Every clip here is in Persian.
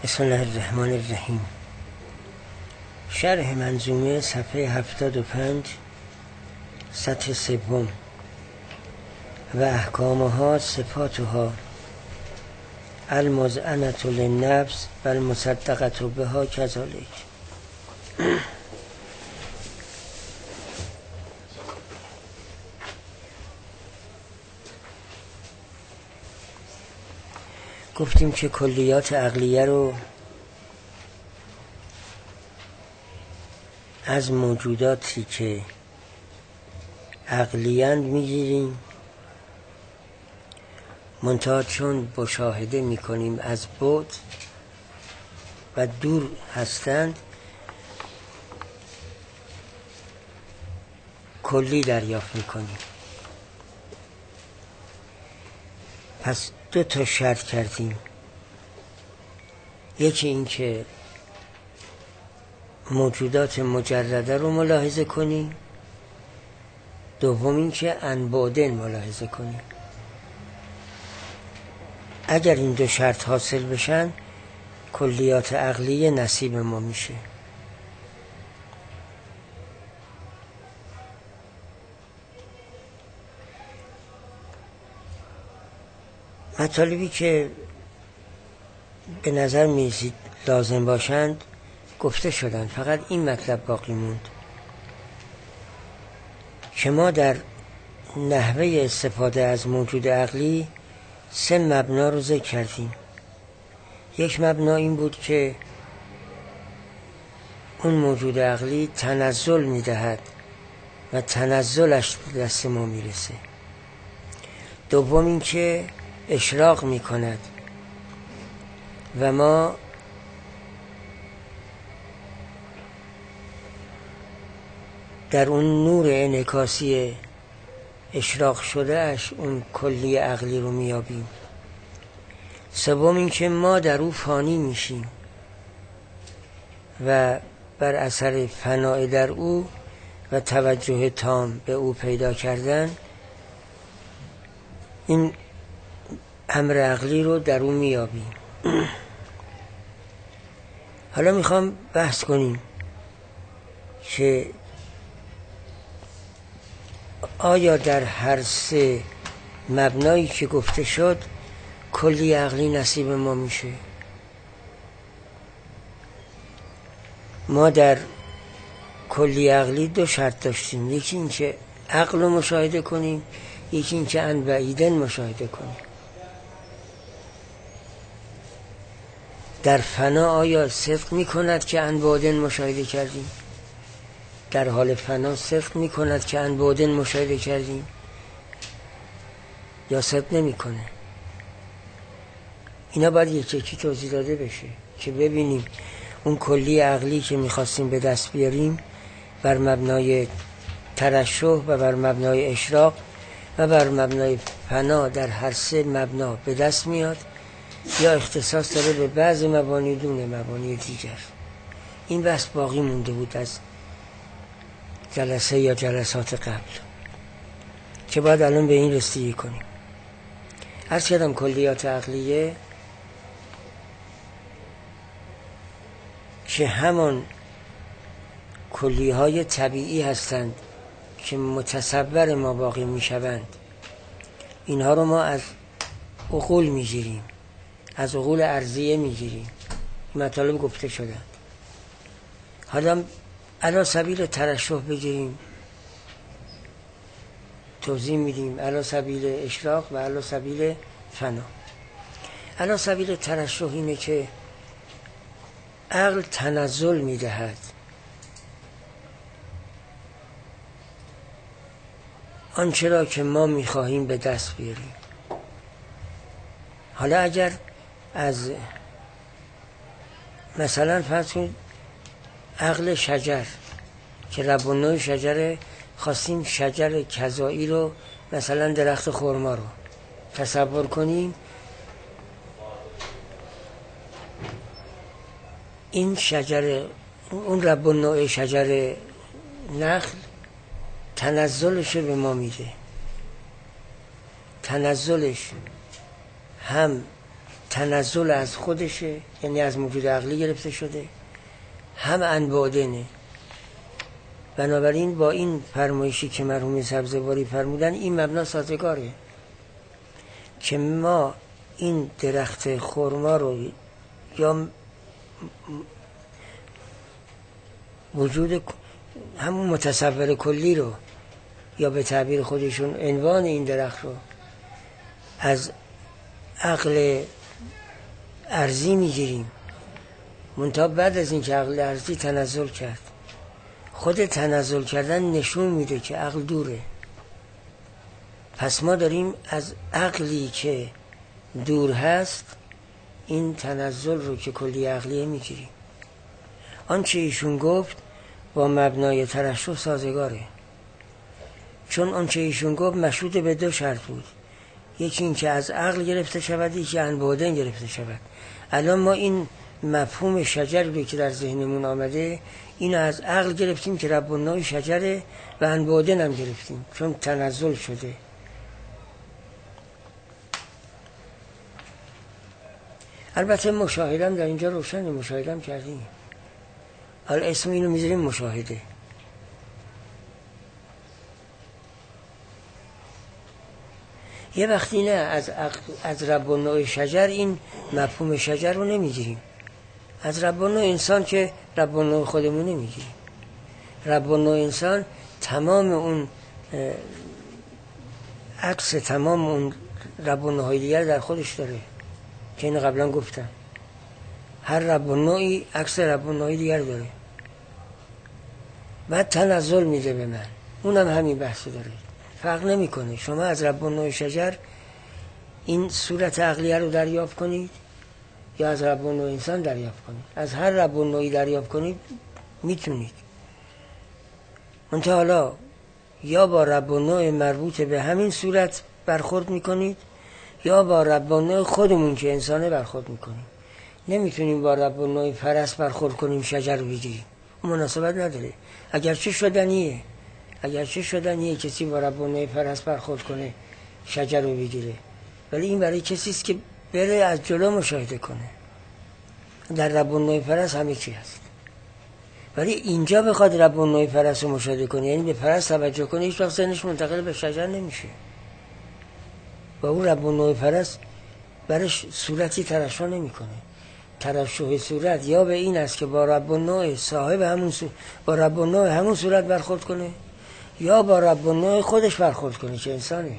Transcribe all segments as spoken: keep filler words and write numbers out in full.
بسم الله الرحمن الرحیم. شرح منظومه صفحه هفتاد و پنج سطر سوم. و احکامها صفاتها المذعنة للنفس و المصدقة بها کذالک. گفتیم که کلیات عقلیه رو از موجوداتی که عقلیند میگیریم، منتها چون مشاهده میکنیم از بعد و دور هستند، کلی دریافت میکنیم. پس دو تا شرط کردیم. یکی این که موجودات مجرده رو ملاحظه کنیم، دوم این که انبادن ملاحظه کنیم. اگر این دو شرط حاصل بشن، کلیات عقلیه نصیب ما میشه. مطالبی که به نظر میرسید لازم باشند گفته شدن، فقط این مطلب باقی موند که ما در نحوه استفاده از موجود عقلی سه مبنا رو ذکر کردیم. یک مبنا این بود که اون موجود عقلی تنزل میدهد و تنزلش به دست ما میرسه. دوم این که اشراق میکند و ما در اون نور انعکاسی اشراق شده اش اون کلی عقلی رو میابیم. سوم این که ما در او فانی میشیم و بر اثر فناء در او و توجه تام به او پیدا کردن، این امر عقلی رو در او میابیم. حالا میخوام بحث کنیم که آیا در هر سه مبنایی که گفته شد کلی عقلی نصیب ما میشه؟ ما در کلی عقلی دو شرط داشتیم. یکی این که عقل رو مشاهده کنیم، یکی این که عن بعیدن مشاهده کنیم. در فنا آیا صدق میکند که عن بعدن مشاهده کردیم؟ در حال فنا صدق میکند که عن بعدن مشاهده کردیم یا صدق نمیکنه؟ اینا باید یک یکی توضیح داده بشه که ببینیم اون کلی عقلی که میخواستیم به دست بیاریم بر مبنای ترشح و بر مبنای اشراق و بر مبنای فنا در هر سه مبنا به دست میاد یا اختصاص داره به بعض مبانی دون مبانی دیگر. این بحث باقی مونده بود از جلسه یا جلسات قبل که باید الان به این رسیدگی کنیم. عرض کردم کلیات عقلیه که همان کلی های طبیعی هستند که متصور ما باقی می شوند، اینها رو ما از عقول می گیریم، از عقول ارضیه می گیریم. مطالب گفته شدند. حالا علی سبیل ترشح بگیریم، توضیح میدیم علی سبیل اشراق و علی سبیل فنا. علی سبیل ترشح اینه که عقل تنزل میدهد، آنچه را که ما میخواهیم به دست بیاریم. حالا اگر از مثلا فرض کنید عقل شجر که رب النوع شجره، خواستیم شجر کذایی رو مثلا درخت خرما رو تصور کنیم، این شجر اون رب النوع شجر نخل تنزلش به ما میده. تنزلش هم تنزل از خودشه، یعنی از موجود عقلی گرفته شده، هم انبادنه. بنابراین با این فرمایشی که مرحوم سبزواری فرمودن این مبنا سازگاره که ما این درخت خرما رو یا وجود همون متصور کلی رو یا به تعبیر خودشون عنوان این درخت رو از عقل ارضی میگیریم، منتها بعد از این که عقل ارضی تنزل کرد، خود تنزل کردن نشون میده که عقل دوره. پس ما داریم از عقلی که دور هست این تنزل رو که کلی عقلیه میگیریم. آنچه ایشون گفت با مبنای ترشح سازگاره، چون آنچه ایشون گفت مشروط به دو شرط بود، یکی این که از عقل گرفته شود، یکی انبادن گرفته شود. الان ما این مفهوم شجر رو که در ذهنمون آمده اینو از عقل گرفتیم که رب النوع شجره و انبادن هم گرفتیم چون تنزل شده. البته مشاهدم در اینجا روشن، مشاهدم کردیم، حالا اسم اینو میذاریم مشاهده. یه وقتی نه از, از رب النوع شجر این مفهوم شجر رو نمیگیریم، از رب النوع انسان که رب النوع خودمون نمیگیریم. رب النوع انسان تمام اون عکس تمام اون رب النوع دیگر در خودش داره که اینو قبلا گفتم، هر رب النوعی عکس رب النوع دیگر داره، بعد تنزل میده به من، اونم همین بحث داره، فرق نمیکنه. شما از رب النوع شجر این صورت عقلیه رو دریافت کنید یا از رب النوع انسان دریافت کنید، از هر رب النوعی دریافت کنید میتونید. منتها حالا یا با رب النوع مربوط به همین صورت برخورد میکنید یا با رب النوع خودمون که انسانه برخورد میکنیم. نمیتونیم با رب النوع فرس برخورد کنیم شجر رو بگیریم، مناسبت نداره. اگرچه شدنیه اگرچه شدنیه کسی با رب النوع فرس برخورد کنه شجر رو بگیره، ولی این برای کسی است که بره از جلو مشاهده کنه. در رب النوع فرس همه چی هست، ولی اینجا بخواد رب النوع فرس رو مشاهده کنه، یعنی به فرس توجه کنه، هیچ وقت ذهنش منتقل به شجر نمیشه. با اون رب النوع فرس برش صورتی ترشح نمیکنه. ترشح صورت یا به این است که با رب النوع صاحب همون صورت با رب النوع همون صورت برخورد کنه یا با رب النوع خودش برخورد کنه که انسانه.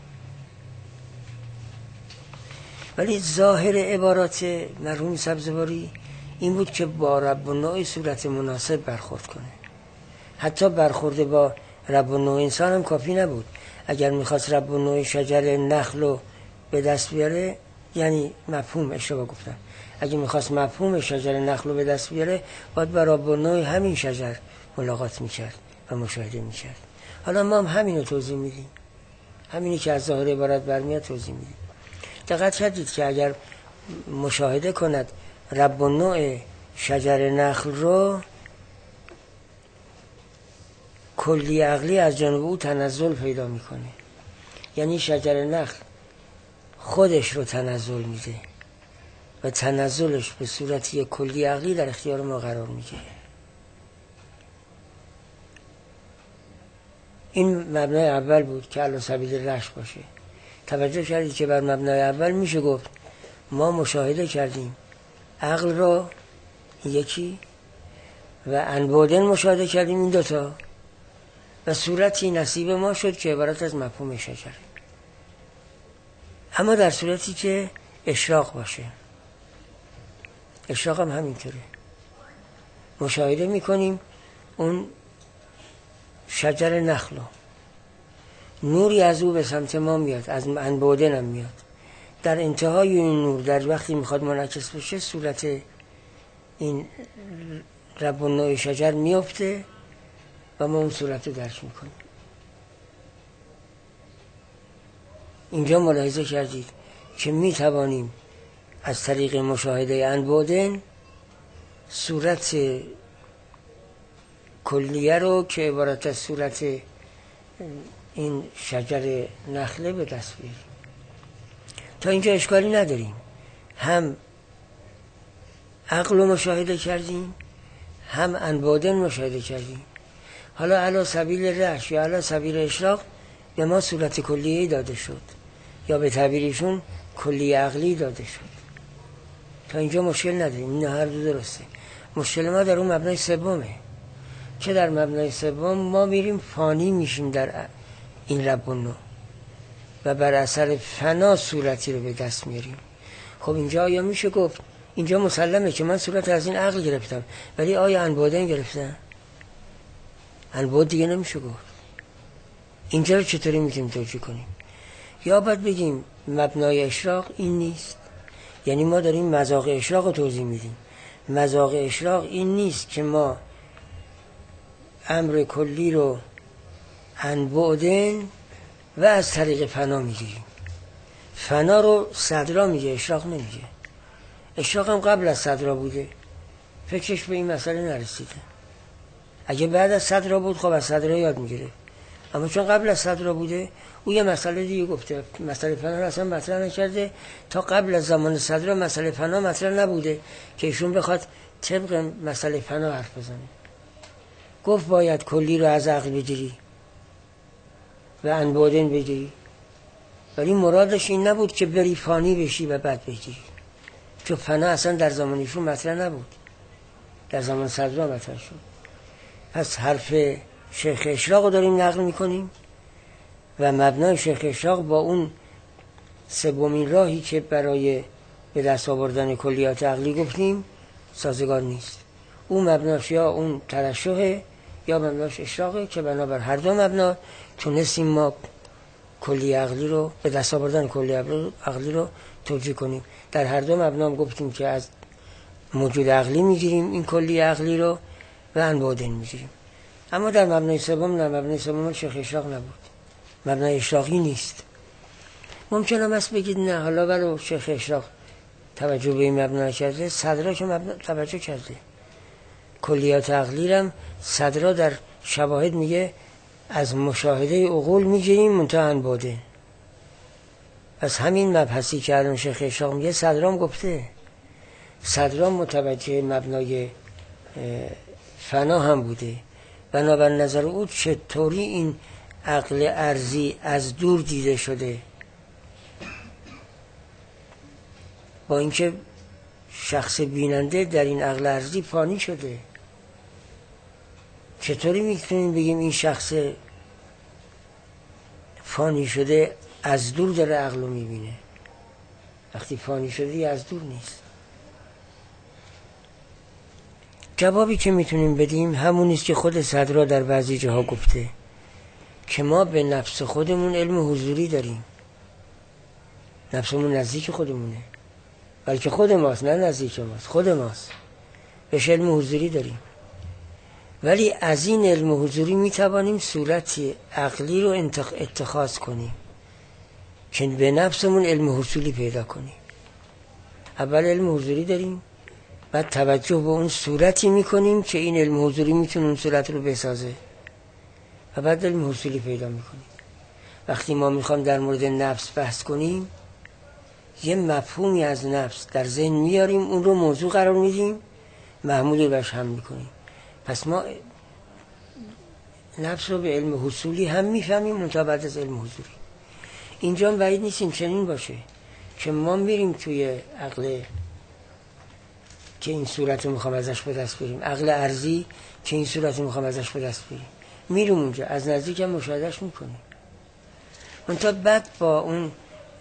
ولی ظاهر عبارات مرحوم سبزواری این بود که با رب النوع صورت مناسب برخورد کنه. حتی برخورد با رب النوع انسان هم کافی نبود. اگر میخواست رب النوع شجر نخل رو به دست بیاره، یعنی مفهوم اشتباه گفتم، اگه میخواست مفهوم شجر نخل رو به دست بیاره باید با رب النوع همین شجر ملاقات میکرد و مشاهده میکرد. حالا ما هم همین رو توضیح میدیم، همینی که از ظاهر عبارت برمیاد توضیح میدیم. دقت کردید که اگر مشاهده کند رب النوع شجر نخل رو، کلی عقلی از جانب او تنزل پیدا میکنه، یعنی شجر نخل خودش رو تنزل میده و تنزلش به صورت یک کلی عقلی در اختیار ما قرار میگیره. این مبنای اول بود که علی سبیل رشد باشه. توجه کردید که بر مبنای اول میشه گفت ما مشاهده کردیم عقل رو یکی و انبادن مشاهده کردیم این دوتا و صورتی نصیب ما شد که عبارت از مفهوم شجره، اما در صورتی که اشراق باشه. اشراق هم همینطوره، مشاهده میکنیم اون شجر نخلو، نوری از او به سمت ما میاد، از انبادن هم میاد. در انتهای این نور در وقتی میخواد منعکس بشه صورت این رب النوع شجر میفته و ما اون صورت رو درک میکنیم. اینجا ملاحظه کردید که میتوانیم از طریق مشاهده انبادن صورت کلیه رو که عبارت از صورت این شجر نخله به دست بیاریم. تا اینجا اشکالی نداریم. هم عقل رو مشاهده کردیم، هم انبادن مشاهده کردیم. حالا علی سبیل رشد یا علی سبیل اشراق به ما صورت کلیه‌ای داده شد، یا به تعبیرشون کلی عقلی داده شد. تا اینجا مشکل نداریم، این هر دو درسته. مشکل ما در اون مبنای سومه که در مبنای سوم ما میریم فانی میشیم در این رب النوع و بر اثر فنا صورتی رو به دست میاریم. خب اینجا آیا میشه گفت، اینجا مسلمه که من صورت از این عقل گرفتم، ولی آیا انبادن گرفتن؟ انباد دیگه نمیشه گفت. اینجا رو چطوری میتونیم توجیه کنیم؟ یا باید بگیم مبنای اشراق این نیست، یعنی ما داریم مذاق اشراق رو توضیح میدیم. مذاق اشراق این نیست که ما امر کلی رو انبادن و از طریق فنا میگیریم. فنا رو صدرا میگه، اشراق نمیگه. اشراق هم قبل از صدرا بوده، فکرش به این مسئله نرسیده. اگه بعد از صدرا بود خب از صدرا یاد میگیره، اما چون قبل از صدرا بوده او یه مسئله دیگه گفته. مسئله فنا رو اصلا مطرح نکرده. تا قبل از زمان صدرا مسئله فنا مطرح نبوده که ایشون بخواد طبق مسئله فنا حرف بزنه. گفت باید کلی رو از عقل بگیری و انبادن بگیری، ولی مرادش این نبود که بری فانی بشی و بعد بگیری، چون فنا اصلا در زمانشون مطرح نبود، در زمان صدرا مطرح شد. پس حرف شیخ اشراق رو داریم نقل میکنیم و مبنای شیخ اشراق با اون سومین راهی که برای به دست آوردن کلیات عقلی گفتیم سازگار نیست. اون مبناش یا اون ترشحه یا مبناش اشراقه که بنابر هر دو مبنا تونستیم ما کلی عقلی رو به دست آوردن کلی عقلی رو توجیه کنیم. در هر دو مبنا هم گفتیم که از موجود عقلی میگیریم این کلی عقلی رو و انبادن میگیریم. اما در مبنای سوم نه، مبنای سوم شیخ اشراق نبود، مبنای اشراقی نیست. ممکنه هم است بگید نه حالا ولو شیخ اشراق توجه به این مبنا کرده، صدرا که مبنا توجه کرده. کلیات عقلی هم صدرا در شواهد میگه از مشاهده عقول میگیریم منتها انباده. از همین مبحثی که الان شیخ اشراق میگه صدرام گفته، صدرام متوجه مبنای فنا هم بوده. بنابر نظر او چطوری این عقل ارضی از دور دیده شده، با اینکه شخص بیننده در این عقل ارضی فانی شده، چطوری میتونیم بگیم این شخص فانی شده از دور داره عقل رو میبینه؟ وقتی فانی شده از دور نیست. جوابی که میتونیم بدیم همونیست که خود صدرا در بعضی جاها گفته که ما به نفس خودمون علم حضوری داریم. نفسمون نزدیک خودمونه، بلکه خود ماست، نه نزدیک ماست، خود ماست، بهش علم حضوری داریم. ولی از این علم حضوری میتوانیم صورتی عقلی رو اتخاذ کنیم که به نفسمون علم حصولی پیدا کنیم. اول علم حضوری داریم، بعد توجه به اون صورتی میکنیم که این علم حضوری میتونه اون صورت رو بسازه و بعد علم حصولی پیدا میکنیم. وقتی ما میخوام در مورد نفس بحث کنیم، یه مفهومی از نفس در ذهن میاریم، اون رو موضوع قرار میدیم، محمولی بهش هم میکنیم. پس ما نفس رو به علم حصولی هم میفهمیم منتها بعد از علم حضوری. اینجا بعید نیستیم چنین باشه که ما میریم توی عقل که این صورت رو میخوام ازش به دست بریم، عقل ارضی که این صورت رو میخوام ازش به دست بریم، میریم اونجا از نزدیک هم مشاهدهش میکنیم، منتها بعد با اون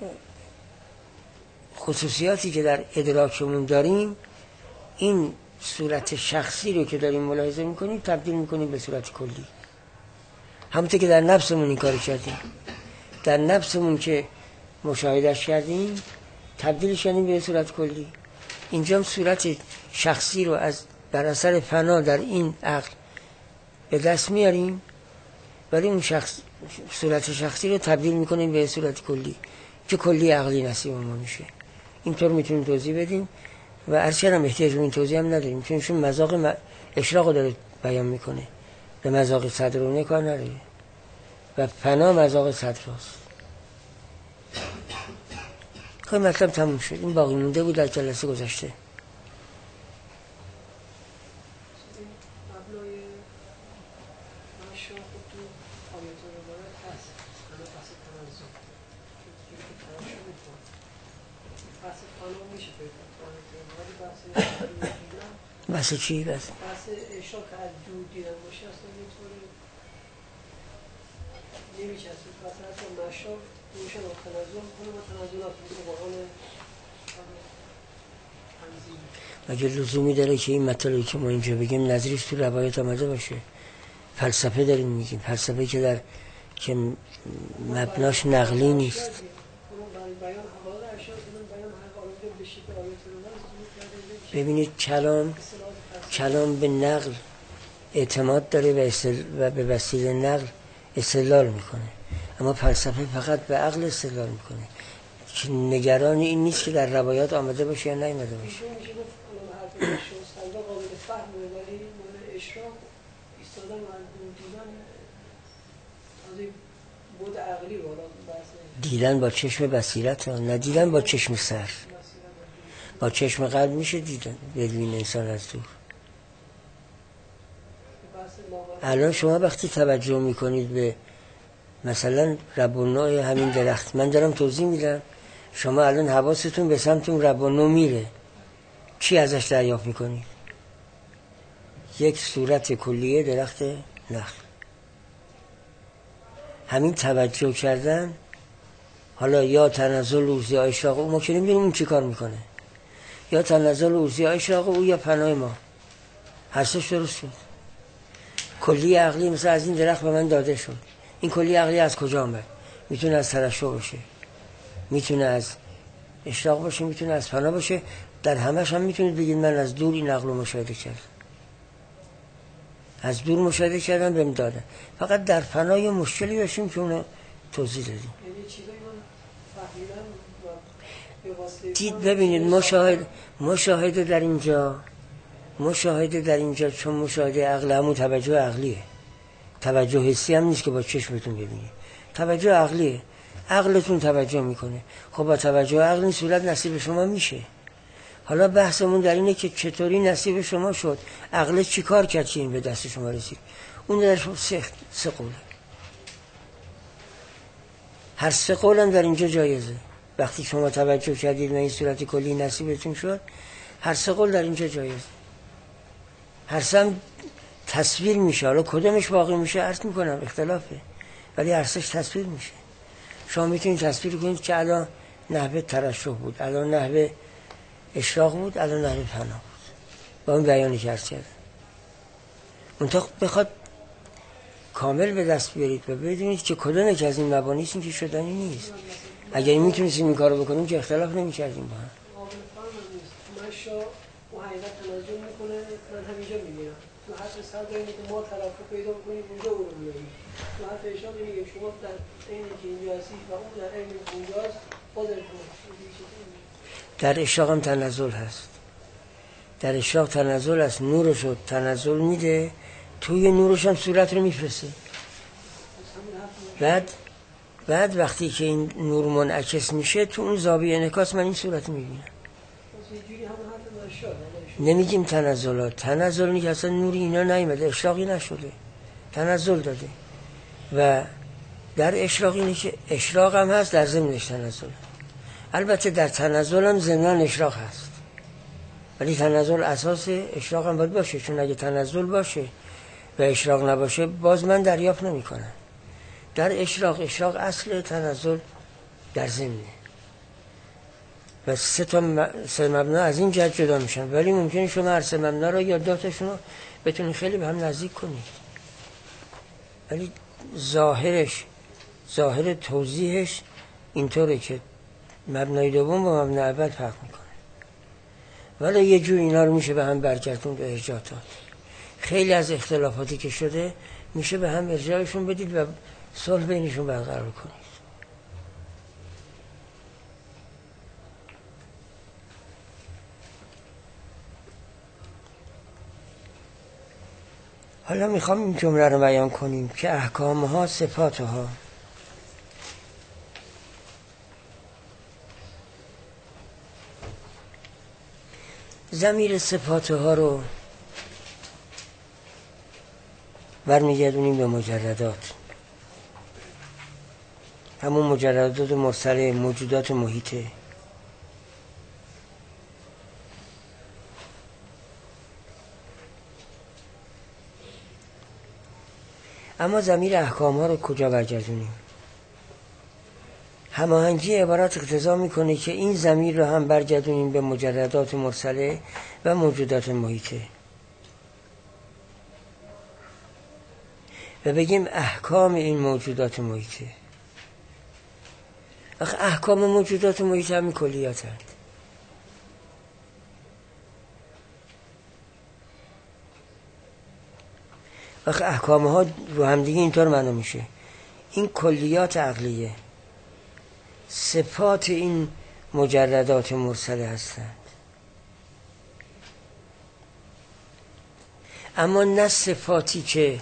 خصوصیاتی که در ادراکمون داریم این صورت شخصی رو که داریم ملاحظه میکنیم تبدیل میکنیم به صورت کلی. همونطور که در نفسمون این کار کردیم، در نفسمون که مشاهدهش کردیم تبدیلش کردیم به صورت کلی. اینجا هم صورت شخصی رو از بر اثر فنا در این عقل به دست میاریم، ولی اون شخص صورت شخصی رو تبدیل میکنیم به صورت کلی که کلی عقلی نصیب ما میشه. اینطور میتونیم توضیح بدیم و ارچه هم احتیاج به این توضیح هم نداریم، چون ایشون مذاق اشراق رو داره بیان میکنه، به مذاق صدرونه کار نداره و فنا مذاق صدراست. خیلی مطلب تموم شد. این باقی مونده بود در جلسه گذشته. بحث چی؟ بحث بحث اشراق که از دور دیدن باشه اصلا اینطوری نمیشه. اصلا مثلا حتی مشاق روشن و تنظر کنه و تنظرات میشه قرآن تنظیم. مگه لزومی داره که این مطالبی که ما اینجا بگیم نظریش تو روایت آمده باشه؟ فلسفه داریم میگیم، فلسفه که در که مبناش نقلی نیست. ببینید کلام کلام به نقل اعتماد داره و, و به وسیله نقل استدلال میکنه، اما فلسفه فقط به عقل استدلال میکنه که نگران این نیست که در روایات آمده باشه یا نیامده باشه. دیدن با چشم بصیرت ها، نه دیدن با چشم سر. با چشم قلب میشه دیدن بدون انسان از دور. الان شما وقتی توجه میکنید به مثلا رب و نوع همین درخت، من دارم توضیح میدم، شما الان حواستون به سمت اون رب و نوع میره، چی ازش دریافت میکنید؟ یک صورت کلیه درخت نخل. همین توجه کردن، حالا یا تنزل اوزی اشراق او، ما که نمیدونیم اون چی کار میکنه، یا تنزل اوزی اشراق او یا پناه ما، هر سش درست شد. کلی عقلی مثلا از این درخت به من داده شد. این کلی عقلی از کجا آمد؟ میتونه از ترشح باشه، میتونه از اشراق باشه، میتونه از پناه باشه. در همش هم میتونید بگید من از دور این عقل رو مشاهده کردم، از دور مشاهده کردم بهم دادن. فقط در پناه یه مشکلی داشتیم که اونو توضیح دادیم. دید ببینید مشاهده مشاهده در اینجا مشاهده در اینجا چون مشاهده عقل همون توجه عقلیه، توجه حسی هم نیست که با چشمتون ببینید، توجه عقلیه. عقلتون توجه میکنه، خب با توجه عقل این صورت نصیب شما میشه. حالا بحثمون در اینه که چطوری نصیب شما شد، عقل چی کار کرد که این به دست شما رسید. اون در سه سه قوله، هر سه قولم در اینجا جایزه. وقتی شما توجه کردید و این صورت کلی نصیبتون شد، هر سه قول در اینجا جایزه. هر سه تصویر میشه، حالا کدومش باقی میشه عرض میکنم اختلافه، ولی هر سهش تصویر میشه. شما میتونید تصویر کنید که الان نحوه ترشح بود، الان نحوه اشراق بود، الان نحوه پناه بود، با اون بیانی که عرض کردم. منطقه بخواد کامل به دست بیارید و بدونید که کدوم که از این مبانی این که شدنی نیست. اگر این میتونستیم این کارو بکنیم که اختلاف نمی‌کردیم با هم. ماشا و حقیقت تنظیم میکنه، من همینجا میبینم تو حرف صدر اینه که ما طرف رو پیدا کنیم اونجا او رو میبینیم. تو حرف اشراق میگه شما در اینی که اینجا هستی و اون در این اونجاست خودت در اشراق هم تنزل هست. در اشراق تنزل هست، نورش رو تنزل میده، توی نورش هم صورت رو میفرسته. بعد بعد وقتی که این نور منعکس میشه تو اون زاویه انعکاس من این صورت میبینم. نمیگیم تنزلات، تنزل نیست، اصلا نوری اینا نیامده، اشراقی نشده، تنزل داده. و در اشراق اینه که اشراق هم هست، در ضمنش تنزل. البته در تنزل هم ضمن اشراق هست، ولی تنزل اساس اشراق هم باید باشه، چون اگه تنزل باشه و اشراق نباشه باز من دریافت نمی کنم. در اشراق اشراق اصل، تنزل در ضمنه و سه تا سه مبنا از این جهت جدا میشن، ولی ممکنه شما هر سه مبنا رو یا داتشون رو بتونید خیلی به هم نزدیک کنید، ولی ظاهرش ظاهر توضیحش اینطوره که مبنای دوم با مبنای اول فرق میکنه، ولی یه جور اینا رو میشه به هم برگردون به ارجاعات. خیلی از اختلافاتی که شده میشه به هم ارجاعشون بدید و صلح بینشون برقرار کنید. حالا میخوام این جمله رو بیان کنیم که احکامها صفاتها. ضمیر صفات ها رو برمیگردونیم به مجردات، همون مجردات مرسله، موجودات محیطه. اما ضمیر احکام ها رو کجا برگردونیم؟ هماهنگی عبارت اقتضا میکنه که این ضمیر رو هم برگردونیم به مجردات مرسله و موجودات محیطه و بگیم احکام این موجودات محیطه. آخه احکام موجودات محیطه همین کلیات هست. آخه احکام ها رو هم دیگه اینطور معنا میشه، این کلیات عقلیه صفات این مجردات مرسله هستند، اما نه صفاتی که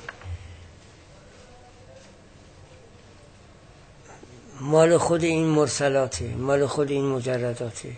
مال خود این مرسلاته، مال خود این مجرداته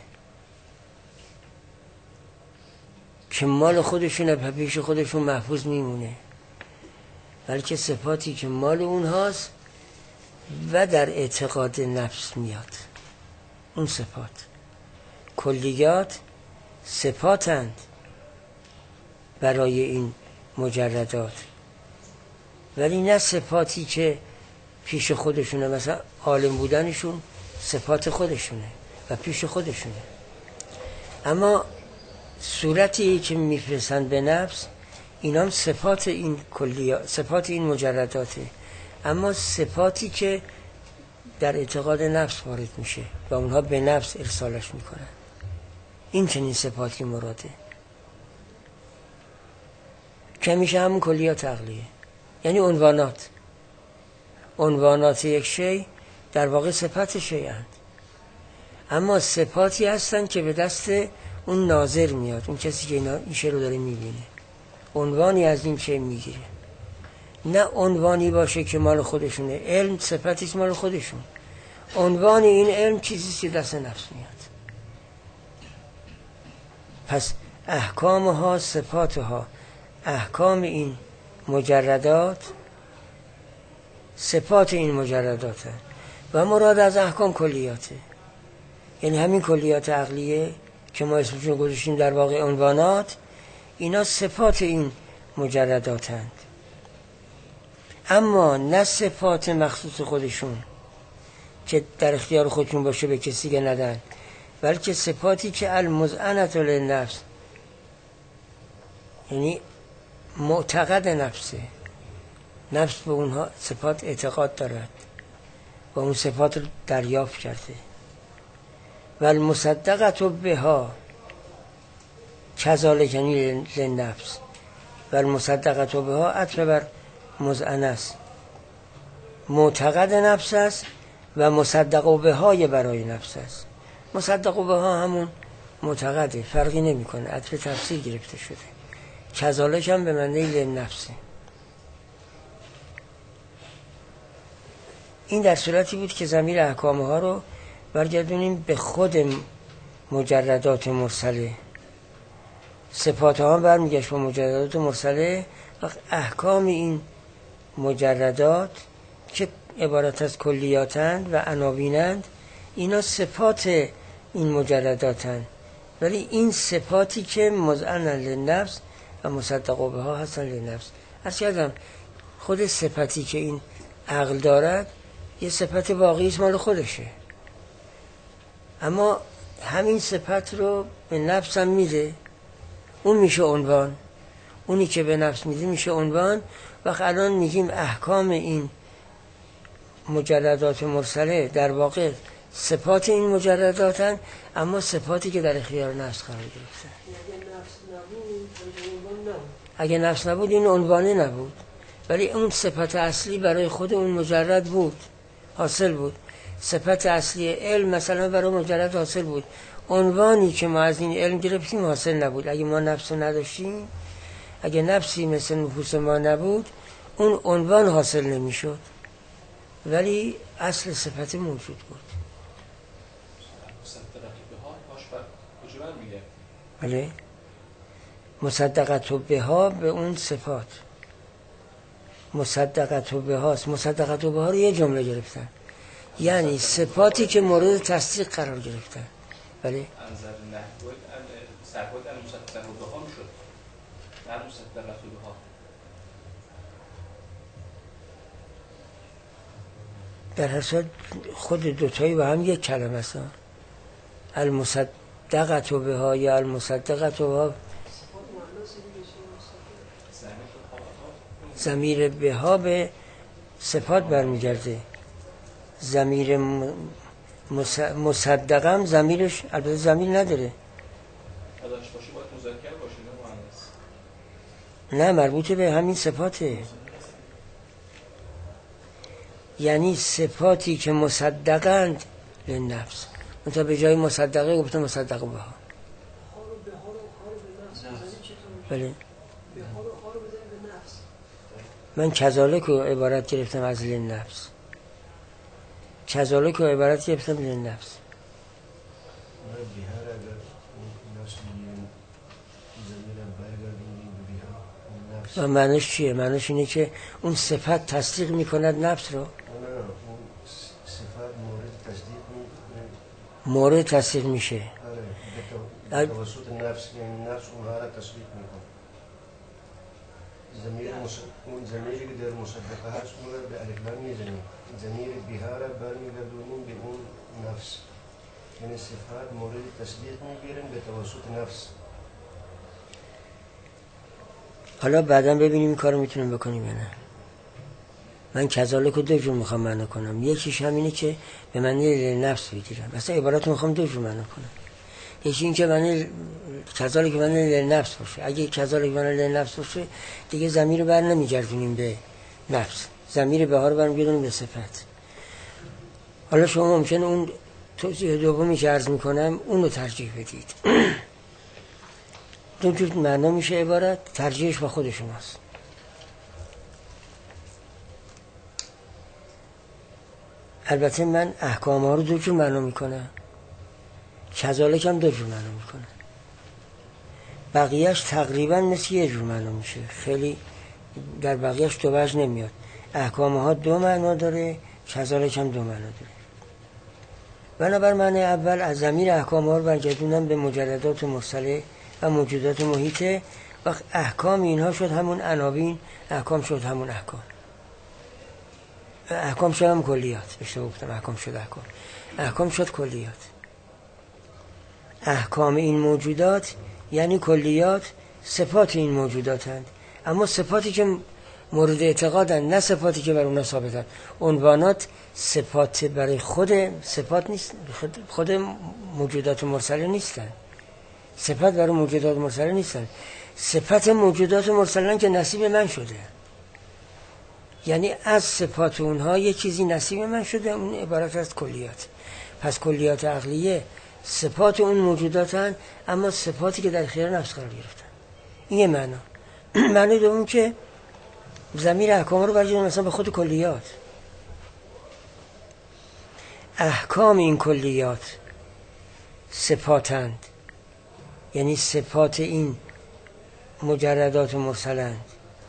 که مال خودشونه و پیش خودشون محفوظ میمونه، بلکه صفاتی که مال اونهاست و در اعتقاد نفس میاد. اون صفات کلیات صفاتند برای این مجردات، ولی نه صفاتی که پیش خودشونه، مثلا عالم بودنشون صفات خودشونه و پیش خودشونه، اما صورتی که میفرستند به نفس اینا هم صفات این کلیات، صفات این مجرداته، اما صفاتی که در اعتقاد نفس وارد میشه و اونها به نفس ارسالش میکنن. این چنین صفاتی مراده که میشه همون کلیات عقلیه، یعنی عنوانات عنوانات یک شی در واقع صفت شیئند، اما صفاتی هستن که به دست اون ناظر میاد، اون کسی که این شی رو داره میبینه عنوانی از این شی میگیره، نه عنوانی باشه که مال خودشونه. علم صفتیست مال خودشون، عنوان این علم چیزیست که دست نفس میاد. پس احکامها صفاتها، احکام این مجردات صفات این مجردات هست و مراد از احکام کلیاته، یعنی همین کلیات عقلیه که ما اسمشون گذاشتیم در واقع عنوانات، اینا صفات این مجردات هست، اما نه صفات مخصوص خودشون که در اختیار خودشون باشه به کسی که ندن، بلکه صفاتی که المذعنة للنفس، یعنی معتقد نفسه، نفس به اونها صفات اعتقاد دارد و اون صفات رو دریافت کرده. و المصدقة بها کذالک للنفس و المصدقة بها عطف بر مذعنه است، معتقد نفس است و مصدق بهای برای نفس است. مصدق بها همون معتقده، فرقی نمی کنه، عطف تفسیر گرفته شده. کذالک هم به معنی للنفسه. این در صورتی بود که ضمیر احکام ها رو برگردونیم به خود مجردات مرسله، صفات ها برمیگشت به مجردات مرسله و احکام این مجردات که عبارت از کلیاتند و عناوینند، اینا صفات این مجرداتند، ولی این صفاتی که مذعن للنفس و مصدق بها هستن للنفس. از کردم خود صفتی که این عقل دارد یه صفت واقعی است، مال خودشه، اما همین صفت رو به نفس هم میده، اون میشه عنوان، اونی که به نفس میده میشه عنوان. و الان میگیم احکام این مجردات مرسله در واقع صفات این مجرداتن، اما صفاتی که در اختیار نفس قرار گرفتن. اگه نفس نبود این عنوانه نبود، ولی اون صفت اصلی برای خود اون مجرد بود، حاصل بود. صفت اصلی علم مثلا برای مجرد حاصل بود، عنوانی که ما از این علم گرفتیم حاصل نبود. اگه ما نفس نداشتیم، اگه نفسی مثل نفوس ما نبود، اون عنوان حاصل نمیشد، ولی اصل صفت موجود بود. مصدق بها باش بر کجا برمیگرده؟ بله مصدقت بها به اون صفات، مصدقت بهاست. مصدقت بها رو یه جمله گرفتن، یعنی صفاتی که مورد تصدیق قرار گرفتن. بله انظر نحوی صفات المصدقت بها میشد، نه مصدقت بها. در هر صورت خود دوتایی با هم یک کلمه است. المصدقت بها یا المصدقت بها، ضمیر بها به صفات برمیگرده. ضمیر مصدقم ضمیرش البته ضمیر نداره، داشته باشه باید مذکر باشه نه مؤنث. نه مربوط به همین صفاته، یعنی صفاتی که مصدقند للنفس. مثلا به جای مصدقه گفته مصدق بها. بله من کذالک رو عبارت گرفتم از للنفس، کذالک رو عبارت گرفتم للنفس. و معنیش چیه؟ معنیش اینه که اون صفت تصدیق میکند نفس رو. مورد تصدیق میشه به توسط نفس، یعنی نفس اونها را تصدیق میکنه. ضمیر اون ضمیری که در مصدقه هست اون را به الف لام میزنیم، ضمیر بها را برمیگردونیم به اون نفس، یعنی صفات مورد تصدیق میگیرن به توسط نفس. حالا بعدا ببینیم این کارو میتونیم بکنیم یا نه. من کذالک رو دو جور میخوام معنی کنم، یکیش همینه که به معنی نفس بگیرم، مثلا عبارت رو میخوام دو جور معنی کنم. یکی این که معنی کذالک معنی نفس باشه، اگه کذالک معنی نفس باشه دیگه ضمیر رو بر نمیگردونیم به نفس، ضمیر بها رو برمیگردونیم به صفت. حالا شما ممکنه اون توضیح دومی که عرض میکنم اون رو ترجیح بدید. دو جور معنا میشه عبارت، ترجیحش با خود شماست. البته من احکام ها رو دو جور معنا میکنم، کذالک هم دو جور معنا میکنم، بقیهش تقریبا مثل یه جور معنا میشه، خیلی در بقیهش دو وجه نمیاد. احکام ها دو معنا داره، کذالک هم دو معنا داره. بنابر معنی اول از ضمیر احکام ها رو برگردونم به مجردات مرسله و موجودات محیطه، وقت احکام اینها شد همون عناوین، احکام شد همون احکام، احکام شد هم کلیات. اشتباه گفتم، احکام شد احکام، احکام شد کلیات. احکام این موجودات یعنی کلیات صفات این موجودات هستند، اما صفاتی که مورد اعتقادن، نه صفاتی که بر اونها ثابتن. عنوانات صفات برای خود صفات نیست، خود موجودات مرسله نیستن، صفت برای موجودات مرسله نیستن، صفت موجودات مرسلن که نصیب من شده، یعنی از صفات اونها یه چیزی نصیب من شده، اون عبارت از کلیات. پس کلیات عقلیه صفات اون موجودات هن، اما صفاتی که در اختیار نفس قرار گرفتن. این یه معنا. معنی دوم که ضمیر احکام رو برگردونیم مثلا به خود کلیات. احکام این کلیات صفاتند، یعنی صفات این مجردات مرسلند.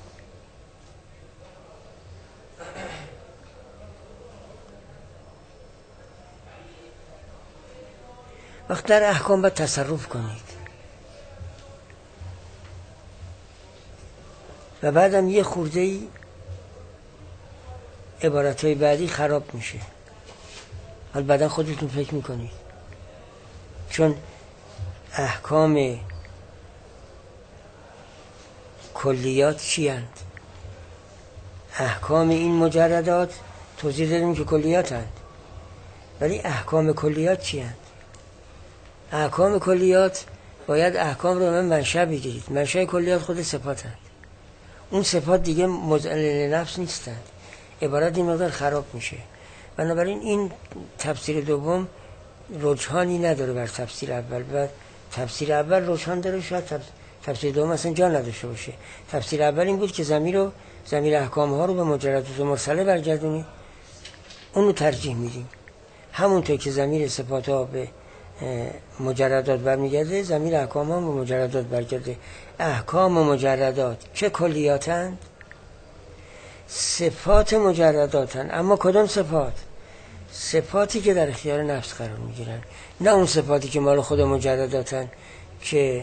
وقت در احکام باید تصرف کنید و بعدم یه خورده ای عبارتهای بعدی خراب میشه. حالا بعدا خودتون فکر میکنید، چون احکام کلیات چی هند؟ احکام این مجردات توضیح دادیم که کلیات هند، ولی احکام کلیات چی هند؟ احکام کلیات باید احکام رو من منشأ بگیرید. منشأ کلیات خود صفات هند، اون صفات دیگه مذعن نفس نیستند، عبارت این مقدار خراب میشه. بنابراین این تفسیر دوم رجحانی نداره بر تفسیر اول، و تفسیر اول رجحان داره، شاید تفسیر دوم اصلا جا نداشته باشه. تفسیر اول این بود که ضمیر رو ضمیر احکام ها رو به مجردات مرسله برگردونی، اون رو ترجیح میدیم. همونطور که ضمیر صفات ها به مجردات برمیگرده، ضمیر احکام هم به مجردات برگرده. احکام و مجردات چه کلیاتند؟ صفات مجرداتند. اما کدام صفات؟ صفاتی که در اختیار نفس قرار میگیرن، نه اون صفاتی که مال خود مجرداتن که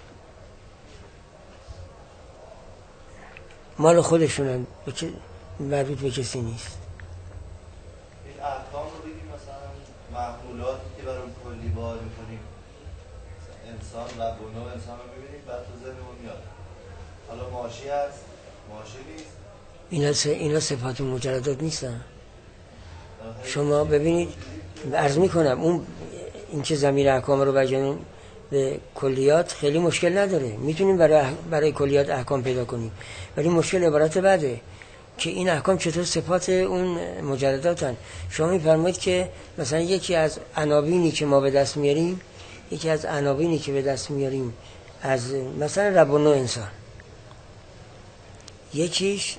مال خودشونن، مربوط به کسی نیست. این احکام رو بگیم مثلا محمولاتی که برای کلی بار میکنیم، انسان و بنو انسان رو ببینیم بعد تو ذهنمون میاد. حالا ماشی هست، ماشی نیست. اینا س... اینا صفات مجردات نیستن. شما ببینید، عرض میکنم اون این که ضمیر احکام رو برگردونیم به کلیات خیلی مشکل نداره، میتونیم برای اح... برای کلیات احکام پیدا کنیم، ولی مشکل عبارت بعده که این احکام چطور صفات اون مجرداتن. شما میفرمایید که مثلا یکی از عناوینی که ما به دست میاریم، یکی از عناوینی که به دست میاریم از مثلا رب و نوع انسان، یکیش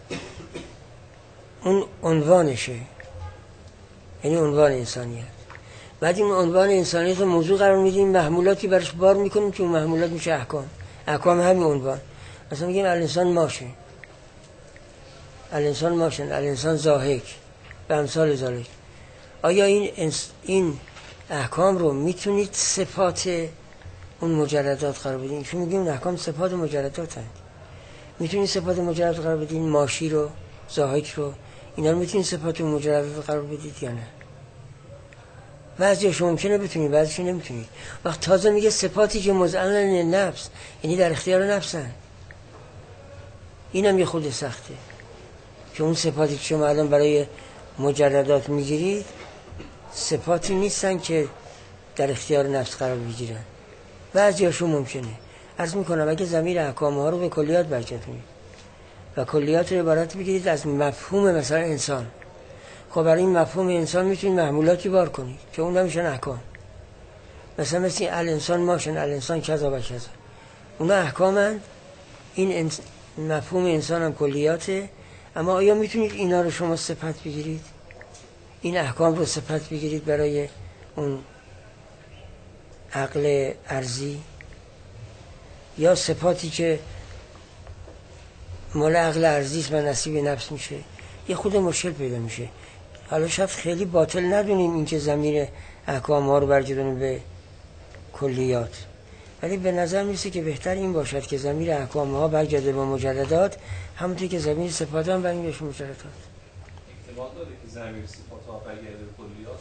اون عنوانشه، یعنی عنوان انسانیت. بعد این عنوان انسانیت رو موضوع قرار میدیم، محمولاتی برش بار میکنیم که اون محمولات میشه احکام. احکام همین عنوان. مثلا میگیم الانسان ماشه، الانسان ماشن، الانسان زاهک و امثال ذالک. آیا این انس... این احکام رو میتونید صفات اون مجردات قرار بدین؟ چون میگیم احکام صفات مجردات هست. میتونید صفات مجردات قرار بدین؟ ماشی رو، زاهک رو، اینا رو میتونید صفات مجردات قرار بدید یا نه؟ بعضیش ممکنه بتونید، بعضیش نمیتونید. وقت تازه میگه صفاتی که مزعلن نفس، یعنی در اختیار نفسن. اینم یه خود سخته که اون صفاتی که شما الان برای مجردات میگیرید صفاتی نیستن که در اختیار نفس قرار بگیرن. بعضیاشون ممکنه. عرض میکنم اگه ضمیر احکام ها رو به کلیات برگردونید و کلیات رو عبارت بگیرید از مفهوم مثلا انسان، خب برای این مفهوم انسان میتونید محمولاتی بار کنید که اون نمیشن احکام. مثلا مثل الانسان ماشن، الانسان کذا و کذا، اونا احکامند. این انس... مفهوم انسان هم کلیاته. اما آیا میتونید اینا رو شما صفت بگیرید؟ این احکام رو صفت بگیرید برای اون عقل ارضی، یا صفاتی که مال عقل ارضی است و نصیب نفس میشه؟ یه خود مشکل پیدا میشه. حالا شاید خیلی باطل ندونیم این که ضمیر احکام ها رو برگردونیم به کلیات، ولی به نظر میسه که بهتر این باشد که ضمیر احکام ها برگرده به مجردات، همونطور که ضمیر صفات هم برگرده به مجردات. احتمال داره که ضمیر صفات ها برگرده به کلیات؟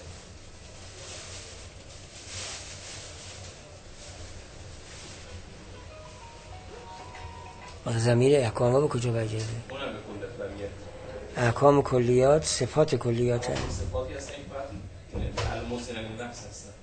ضمیر احکام ها به کجا برگرده؟ اونم به کلیات برگرده. احکام کلیات صفات کلیات هم. صفاتی هستن این فقط الموسن نفس هستن.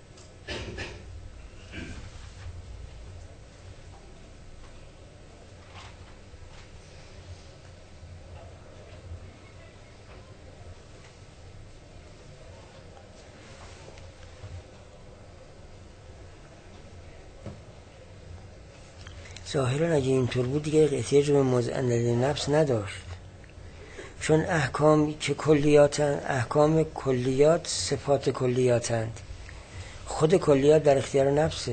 ظاهرا اگه اینطور بود دیگه احتیاج به مزعل نفس نداشت، چون احکام که کلیاتن، احکام کلیات صفات کلیاتند. خود کلیات در اختیار نفسه،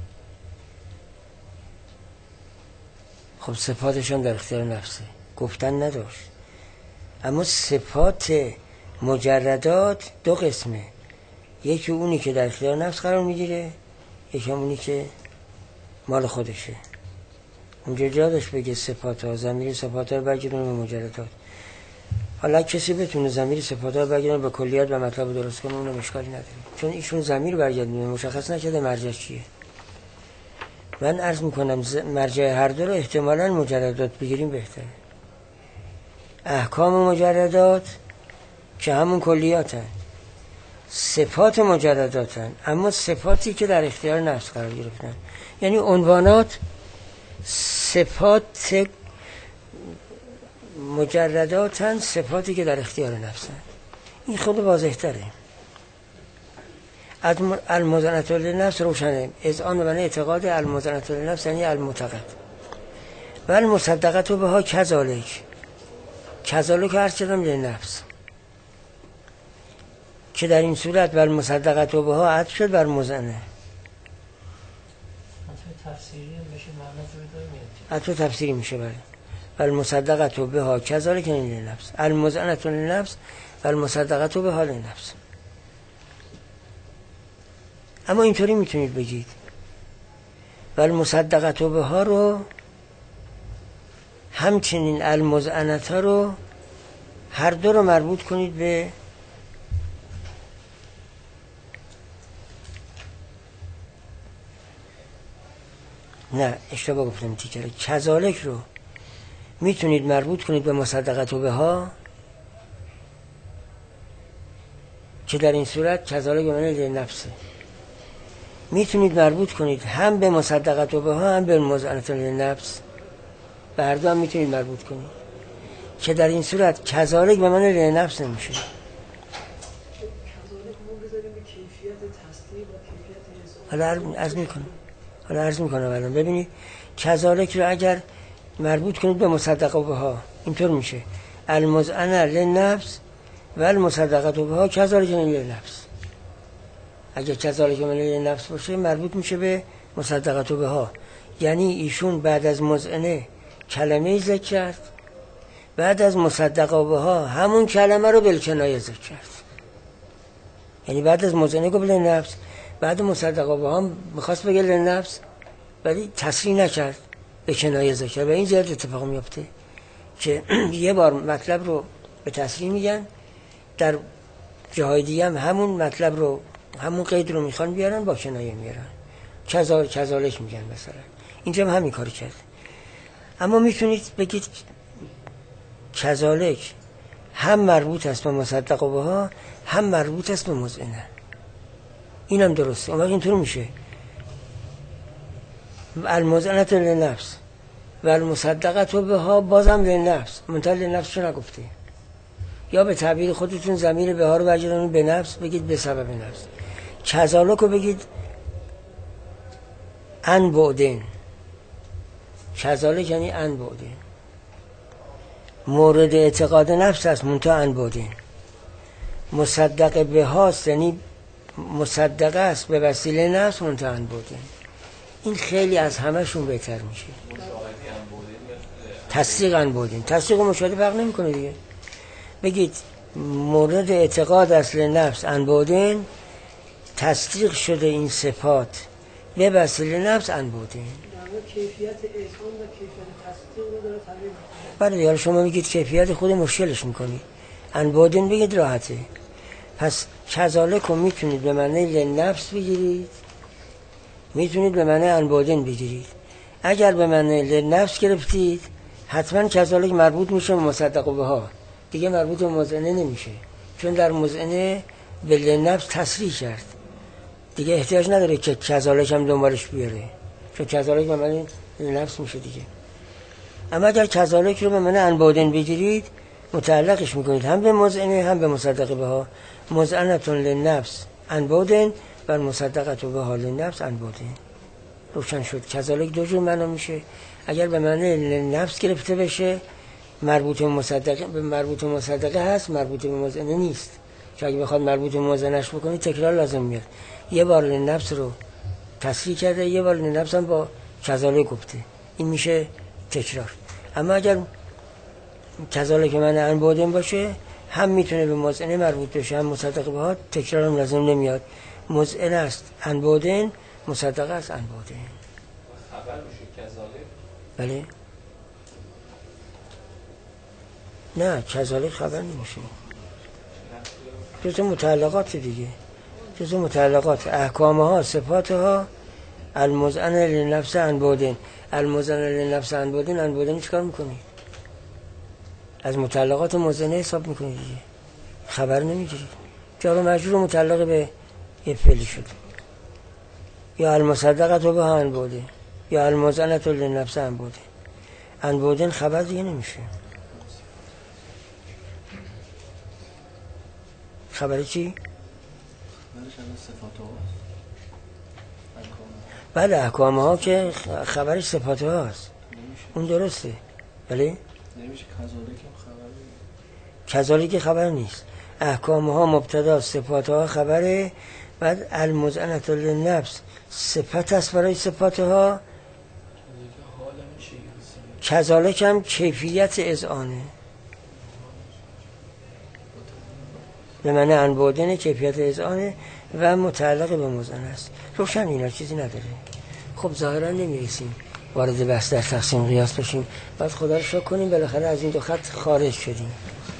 خب صفاتشان در اختیار نفسه، گفتن نداشت. اما صفات مجردات دو قسمه، یکی اونی که در اختیار نفس قرار میگیره، یکی اونی که مال خودشه. اونجا جا داشت بگه صفات ها، ضمیر صفات ها رو برگردونه به مجردات. حالا کسی بتونه ضمیر صفات ها رو برگردونه به کلیات و مطلب درست کنه، اونم اشکالی نداره، چون ایشون ضمیر برگردونه، مشخص نشده مرجع چیه. من عرض میکنم مرجع هر دو رو احتمالاً مجردات بگیریم بهتره. احکام مجردات که همون کلیاتن، صفات مجرداتن، اما صفاتی که در اختیار نفس قرار گرفتن، یعنی عنوانات صفات مجرداتن، صفاتی که در اختیار نفسن. این خود واضح تره. المزنة للنفس روشنه، از آن من اعتقاد المزنة للنفس یعنی المعتقد و المصدقت به ها کذالک، کذالک هر چیزم للنفس. که در این صورت بر مصدقت به ها عطف شد بر مزعنه. تفسیری میشه معنی جوری میاد. عطف تفسیری میشه بله. بر مصدقت به ها کذالک للنفس المزعنه للنفس و المصدقت به ها للنفس. اما اینطوری میتونید بگید و المصدقت به ها رو همچنین المزعنه ها رو هر دو رو مربوط کنید به نه اشتباه گفتم تیکره. کذالک رو میتونید مربوط کنید به مصدقت به ها که در این صورت کذالک به معنی نفسه. میتونید مربوط کنید هم به مصدقت به ها هم به مزعنه للنفس، به هر دو هم میتونید مربوط کنید که در این صورت کذالک به معنی للنفس نمیشه. کذالک ما بذاریم به کیفیت تصدیق و کیفیت حساب. حالا عرض میکنم حالا عرض میکنم الان ببینید کذالک رو اگر مربوط کنید به مصدقه به ها اینطور میشه المزعنه للنفس و المصدقه به ها کذالک للنفس. اگر کذالک للنفس باشه مربوط میشه به مصدقه به ها، یعنی ایشون بعد از مزعنه کلمه ذکر کرد، بعد از مصدقه به ها همون کلمه رو بالکنایه ذکر کرد. یعنی بعد از مزعنه گفت للنفس، بعد مصدقه به ها میخواست بگه للنفس ولی تصریح نکرد، به کنایه ذکر. و این زیاد اتفاق میفته که یه بار مطلب رو به تصریح میگن، در جاهای دیگه هم همون مطلب رو همون قید رو میخوان بیارن با کنایه میارن، کذالک کذالک میگن مثلا. اینجا هم همین کاری کرد. اما میتونید بگید کذالک هم مربوط است به مصدقه به ها هم مربوط است به مزعنه. اینم درسته. اما اینطور میشه المزعنه للنفس و المصدقه به ها بازم للنفس، منتها للنفس چه نگفته. یا به تعبیر خودتون ضمیر به ها رو برگردونید به نفس، بگید به سبب نفس. کذالک رو بگید ان بعدین، کذالک یعنی ان بعدین، مورد اعتقاد نفس است منتها ان بعدین. مصدقه به هاست یعنی مصدقه است به وسیله نفس منتها ان بعدین. این خیلی از همهشون بهتر میشه. تصدیق ان بعدین، تصدیق و مشاهده فرق نمیکنه دیگه. بگید مورد اعتقاد اصل نفس ان بعدین، تصدیق شده این صفات به وسیله نفس ان بعدین. کیفیت احسان و کیفیت تصدیق رو داره تعریف می‌کنه. بله دیگه شما میگید کیفیت خود مشکلش میکنید، ان بعدین بگید راحته. پس کذالک رو میتونید به معنی لنفس بگیرید، میتونید به معنی ان بعدین بگیرید. اگر به معنی لنفس گرفتید حتما کذالک مربوط میشه به مصدقه به ها، دیگه مربوط به مزعنه نمیشه، چون در مزعنه به لنفس تصریح کرد، دیگه احتیاج نداره که کذالک هم دنبالش بیاره، چون کذالک به معنی لنفس میشه دیگه. اما اگر کذالک رو به معنی ان بعدین بگیرید متعلقش میکنید هم به مزعنه هم به مصدقه به ها. مزعنه للنفس ان بعدین و مصدقه به ها للنفس ان بعدین. روشن شد. کذالک دو جور معنا میشه. اگر به معنی لنفس گرفته بشه مربوط به مصدقه، به مربوط به مصدقه هست، مربوط به مزعنه نیست. چون اگه بخواد مربوط به مزعنهش بکنید تکرار لازم میاد. یه بار لنفس رو تصریح کرده، یه بار لنفس هم با کذالک گفته، این میشه تکرار. اما اگر کذالک معنی ان بعدین باشه هم میتونه به مزعنه مربوط بشه هم مصدقه به ها، تکرار هم لازم نمیاد. مزعنه است ان بعدین، مصدقه است ان بعدین. خبر میشه کذالک؟ بله. نه کذالک خبر نمیشه، جزء متعلقات دیگه، جزء متعلقات احکام ها صفات ها. المزعنه للنفس ان بعدین، المزعنه للنفس ان بعدین، ان بعدین چیکار میکنی؟ از متعلقات مزعنه حساب میکنی دیگه، خبر نمیگیری. جار و مجرور متعلق به یه فعلی شد. یا المصدقه تو به ان بعدین یا المزعنه للنفس ان بعدین. ان بعدین خبر دیگه نمیشه. خبری چی؟ بله احکام ها که خبرش صفات هاست، اون درسته. بله نمیشه کذالک هم خبر کذالک خبر نیست. احکامها مبتدا، صفاتها خبره. بعد المزعنة للنفس صفت است برای صفاتها، کذالک هم کیفیت اذعانه، به معنی انبودن کیفیت اذعانه و متعلق به مزعنه است. روشن اینا چیزی نداره. خب ظاهرا نمیرسیم وارد بحث در تقسیم قیاس بشیم. بعد خدا رو شکر کنیم بالاخره از این دو خط خارج شدیم.